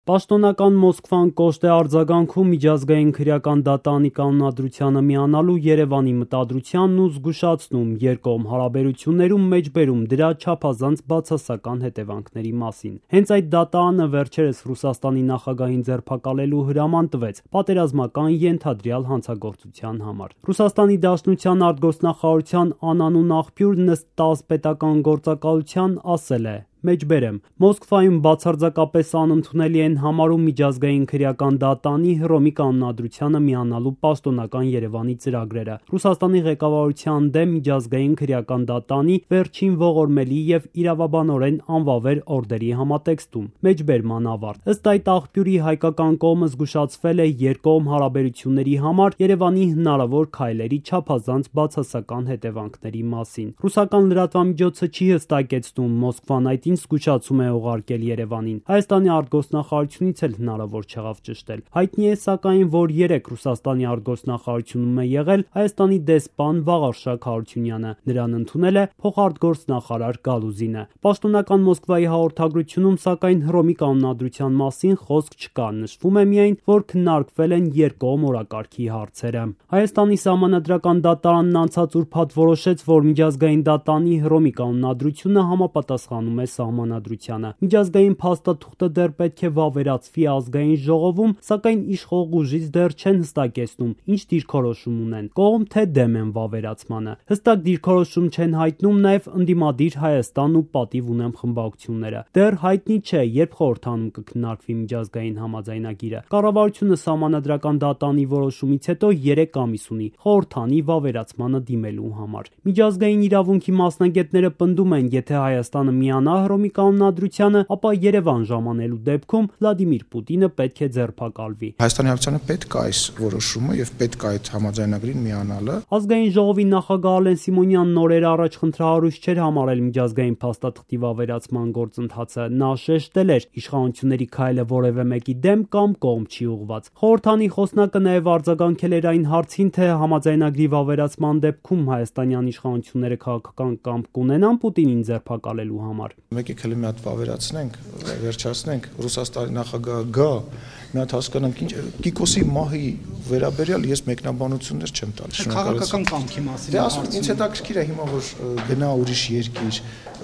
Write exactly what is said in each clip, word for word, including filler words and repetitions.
Պաշտոնական Մոսկվան կոշտ է արձագանքում միջազգային քրեական դատարանի կանոնադրությանը միանալու Երևանի մտադրությանն ու զգուշացնում երկկողմ հարաբերություններում մեջբերում դրա չափազանց բացասական հետևանքների մասին։ Հենց այդ դատարանը վերջերս Ռուսաստանի նախագահին ձերբակալելու հրաման տվեց պատերազմական ենթադրյալ հանցագործության համար։ Ռուսաստանի Դաշնության արտգործնախարարության անանուն աղբյուրն ըստ ՏԱՍՍ պետական գործակալության ասել է. Մեջբերեմ, Մոսկվայում բացարձակապես անընդունելի են համարում միջազգային քրեական դատարանի Հռոմի կանոնադրությանը միանալու պաշտոնական Երևանի ծրագրերը, Ռուսաստանի ղեկավարության դեմ միջազգային քրեական դատարանի վերջին ողորմելի եւ իրավաբանորեն անվավեր օրդերի համատեքստում։ Մեջբերման ավարտ։ Ըստ այդ աղբյուրի հայկական կողմը զգուշացվել է երկկողմ հարաբերությունների համար Երևանի հնարավոր քայլերի չափազանց բացասական հետևանքների մասին։ Ռուսական լրատվամիջոցը չի հստակեցնում Մոսկվան այդ ինչ զգուշացում է ուղարկել Երևանին։ Հայաստանի արտգործնախարարությունից էլ հնարավոր չեղավ ճշտել։ Հայտնի է սակայն, որ երեկ Ռուսաստանի արտգործնախարարությունում է եղել Հայաստանի դեսպան Վաղարշակ Հարությունյանը, նրան ընդունել է փոխարտգործնախարար Գալուզինը։ Պաշտոնական Մոսկվայի հաղորդագրությունում սակայն Հռոմի կանոնադրության մասին խոսք չկա, նշվում է միայն, որ քննարկվել են երկկողմ օրակարգի հարցերը։ Հայաստանի սահմանադրական դատարանն անցած ուրբաթ որոշեց, որ միջազգային դատարանի Հռոմի կանոնադրությունը համապատասխանում է սահմանադրությանը։ Միջազգային փաստաթուղթը դեռ պետք է վավերացվի ազգային ժողովում, սակայն իշխող ուժից դեռ չեն հստակեցնում ինչ դիրքորոշում ունեն՝ կողմ թե դեմ են վավերացմանը։ Հստակ դիրքորոշում չեն հայտնում նաև ընդդիմադիր Հայաստան ու Պատիվ ունեմ խմբակցությունները։ Դեռ հայտնի չէ, երբ խորհրդանում կքննարկվի միջազգային համաձայնագիրը։ Կառավարությունը սահմանադրական դատարանի որոշումից հետո երեք ամիս ունի խորհրդանի վավերացմանը դիմելու համար։ Միջազգային իրավունքի մասնագետները պնդում են, եթե Հայաստանը միանա Հռոմի կանոնադրությանը, ապա Երևան ժամանելու դեպքում Վլադիմիր Պուտինը պետք է ձերբակալվի։ Հայաստանի Հանրապետությանը պետք է այս որոշումը եւ պետք է այդ համաձայնագրին միանալը։ Ազգային ժողովի նախագահ Ալեն Սիմոնյանն օրեր առաջ խնդրահարույց չէր համարել միջազգային փաստաթղթի վավերացման գործընթացը։ Նա շեշտել էր, իշխանությունների քայլը որևէ մեկի դեմ կամ կողմ չի ուղղված։ Խորհրդանի խոսնակը նաեւ արձագանքել էր այն հարցին, թե համաձայնագրի վավերացման դեպքում հայաստանյան իշխանությունները քաղաքական կամք կունենան Պուտինին ձերբակալելու համար։ Եկեք հենց մի հատ վավերացնենք, վերջացնենք, Ռուսաստանի նախագահը գա, մի հատ հասկանանք ինչ Կիկոսի մահի վերաբերյալ ես մեկնաբանություններ չեմ տալիս։ Քաղաքական կամքի մասին։ Դե ասում ինձ հետաքրքիր է հիմա որ գնա ուրիշ երկիր,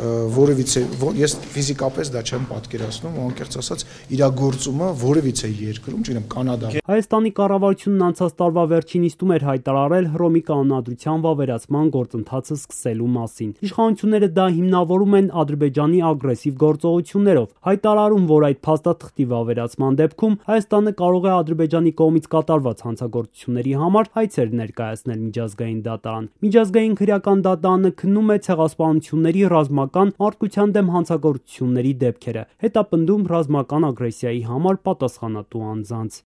որևիցե ես ֆիզիկապես դա չեմ պատկերացնում, անկեղծ ասած, իրագործումը որևիցե երկրում, չգիտեմ, Կանադա։ Հայաստանի կառավարությունն անցած տարվա վերջին նիստում էր հայտարարել Հռոմի կանոնադրության վավերացման գործընթացը սկսելու մասին։ Իշխանությունները դա հիմնավորում են Ադրբեջանի ագրեսիվ գործողություններով, հայտարարում, որ այդ փաստաթղթի վավերացման դեպքում Հայաստանը կարող է Ադրբեջանի կողմից կատարված հանցագործությունների համար հայցեր ներկայացնել միջազգային դատարան։ Միջազգային քրեական դատարանը քննում է ցեղասպանությունների, ռազմական, մարդկության դեմ հանցագործությունների դեպքերը, հետապնդում ռազմական ագրեսիայի համար պատասխանատու անձանց։